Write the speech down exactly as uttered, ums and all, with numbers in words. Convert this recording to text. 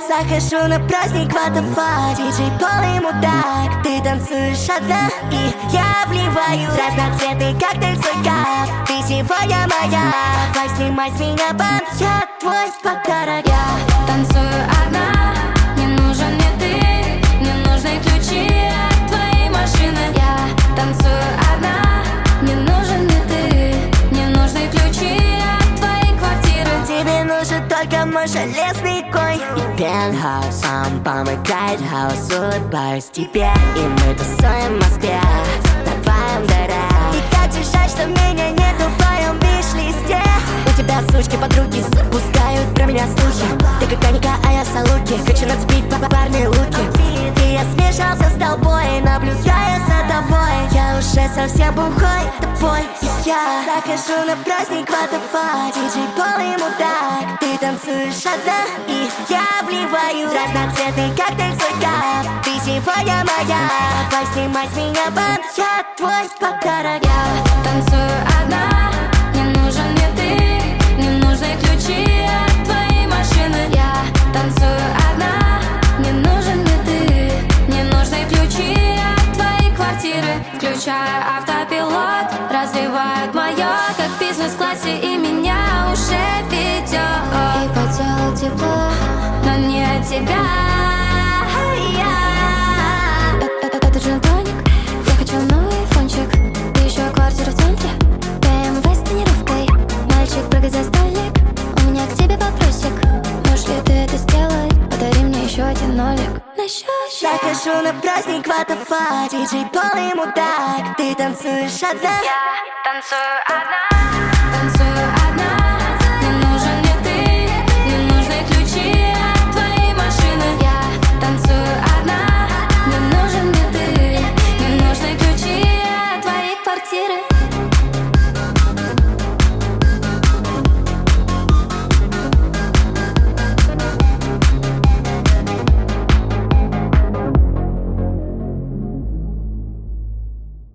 Захожу на праздник Ватафа, диджей полный мудак. Ты танцуешь одна, и я вливаю разноцветный коктейль свой кап. Ты сегодня моя, давай снимай с меня бант. Я твой подарок. Я танцую одна, не нужен мне ты, не нужны ключи от твоей машины. Я танцую одна, не нужен мне ты, не нужны ключи от твоей квартиры. Тебе нужен только мой железный конь и пентхаус. Сам помогает хаос, улыбаюсь тебе, и мы тусуем в Москве на твоем дыре. И как же жаль, что меня нету в твоем виш-листе. У тебя сучки подруги пускают про меня слухи. Ты как Аника, а я Салуки. Хочу нацепить по парные луки. И я смешался с толпой, наблюдая за тобой. Я уже совсем бухой, тобой и я. Захожу на праздник Ватафа, диджей полный мудак. Ты танцуешь одна, и я вливаю разноцветный коктейль свой кап. Ты сегодня моя, давай снимай с меня бант. Я твой подарок. Я танцую одна, не нужен мне ты, не нужны ключи от твоей машины. Я танцую одна, не нужен мне ты, не нужны ключи от твоей квартиры. Включаю автопилот, развивает мое, как в бизнес-классе, и меня уже ведет. И по телу тепло, но не от тебя. Это джин-тоник, я хочу новый фончик. И еще квартира в центре, БМВ с тонировкой. Мальчик, прыгай за столик, у меня к тебе вопросик. Можешь ли ты это сделать? Подари мне еще один нолик на счете. Захожу на праздник Ватафа, диджей полный мудак. Ты танцуешь одна, Я танцую одна.